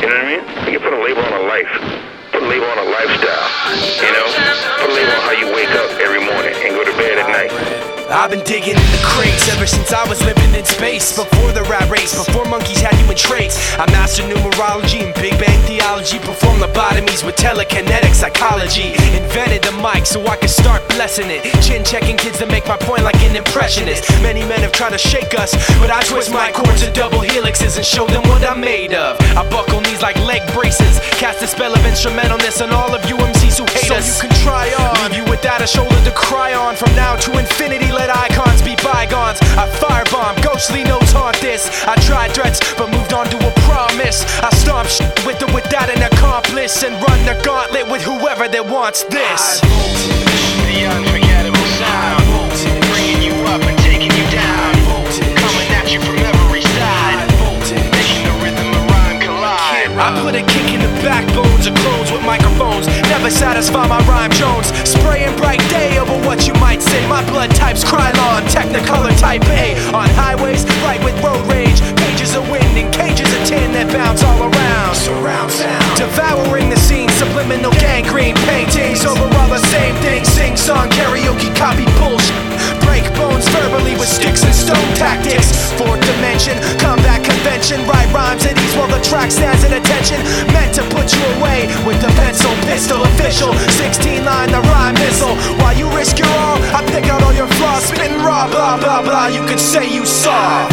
You know what I mean? You can put a label on a life. Put a label on a lifestyle. You know? Put a label on how you wake up every morning and go to bed at night. I've been digging in the crates ever since I was living in space. Before the rat race, before monkeys had human traits. I mastered numerology and Big Bang theology. Performed lobotomies with telekinetic psychology. Invented the mic so I could start blessing it. Chin checking kids to make my point like an impressionist. Many men have tried to shake us, but I twist my chords to double helixes and show them what I'm made of. I buckle knees like leg braces. Cast a spell of instrumentalness on all of you MCs who hate us. So you can try on. Leave you without a shoulder to cry on. From now to infinity, let icons be bygones. I firebomb, ghostly notes haunt this. I tried threats, but moved on to a promise. I stomp shit with or without an accomplice, and run the gauntlet with whoever that wants this. The unforgettable sound, bringing you up and taking you down, coming at you from every side, making the rhythm and rhyme collide. I put a kick in the backbones of clones with microphones. Never satisfy my rhyme Jones. Spraying bright day over what you might say. My blood type's Krylon, Technicolor type A. On highways, right with road rage. Pages of wind and cages of tin that bounce all around. Surround sound, devouring the scene. Subliminal gangrene paintings over all the same things. Sing song, karaoke, copy bullshit. Break bones verbally with sticks and stone tactics. Fourth dimension, combat convention. Write rhymes at ease while the track stands at attention. Meant to put you away with the pencil pistol official. 16 line the rhyme missile. While you risk your all, I pick out all your flaws. Spitting raw, blah blah blah. You can say you saw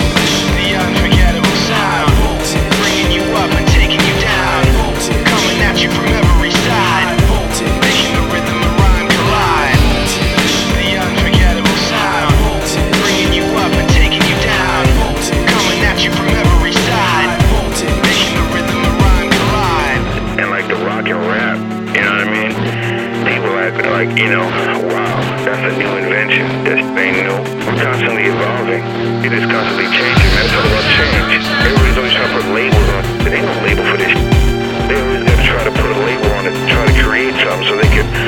the unforgettable sound, bringing you up and taking you down, coming at you from every side, making the rhythm and rhyme collide. The unforgettable sound, bringing you up and taking you down, coming at you from every side, making the rhythm and rhyme collide. And like the rock and rap, you know what I mean? People act like, you know, wow, that's a new invention. This ain't new. We're constantly evolving. It is constantly changing, man. It's all about change. Everybody's always trying to put labels on. There ain't no label for this. They always gotta try to put a label on it, try to create something so they can